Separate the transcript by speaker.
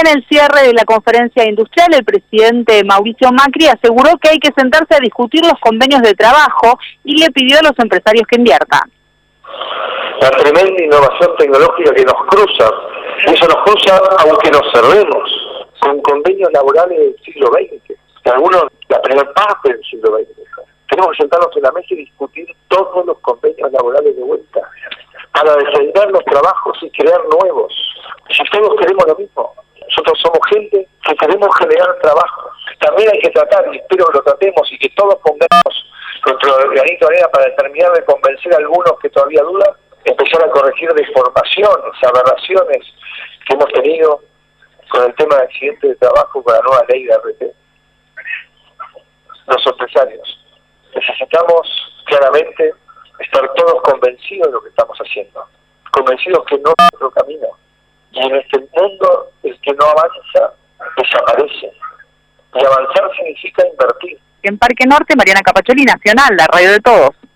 Speaker 1: en el cierre de la conferencia industrial, el presidente Mauricio Macri aseguró que hay que sentarse a discutir los convenios de trabajo y le pidió a los empresarios que inviertan.
Speaker 2: La tremenda innovación tecnológica que nos cruza, eso nos cruza aunque nos cerremos, con convenios laborales del siglo XX, algunos la primera parte del siglo XX. Tenemos que sentarnos en la mesa y discutir todos los convenios laborales de vuelta, para defender los trabajos y crear nuevos. Si todos queremos lo mismo, nosotros somos gente que queremos generar trabajo. También hay que tratar, y espero que lo tratemos, y que todos pongamos nuestro granito de arena para terminar de convencer a algunos que todavía dudan, empezar a corregir deformaciones, aberraciones que hemos tenido con el tema de accidentes de trabajo, con la nueva ley de RT. Los empresarios necesitamos claramente estar todos convencidos de lo que estamos haciendo, convencidos que no es nuestro camino, y en este mundo el que no avanza desaparece, y avanzar significa invertir.
Speaker 1: En Parque Norte, Mariana Capacholi, Nacional, la radio de todos.